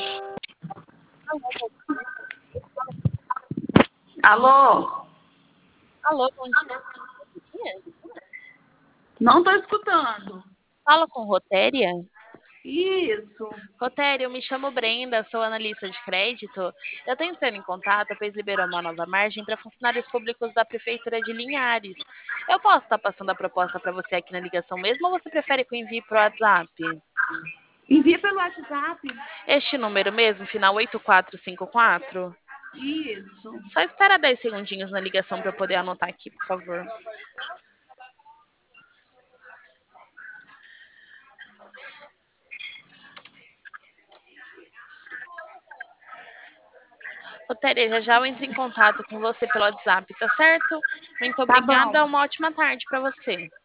Alô? Alô, bom dia. Não estou escutando. Fala com Rotéria. Isso. Rotéria, eu me chamo Brenda, sou analista de crédito. Eu estou entrando em contato, pois liberou uma nova margem para funcionários públicos da Prefeitura de Linhares. Eu posso estar passando a proposta para você aqui na ligação mesmo ou você prefere que eu envie para o WhatsApp? Envia pelo WhatsApp. Este número mesmo, final 8454? Isso. Só espera 10 segundinhos na ligação para eu poder anotar aqui, por favor. Rotéria, já já eu entro em contato com você pelo WhatsApp, tá certo? Muito Tá bom. obrigada, uma ótima tarde para você.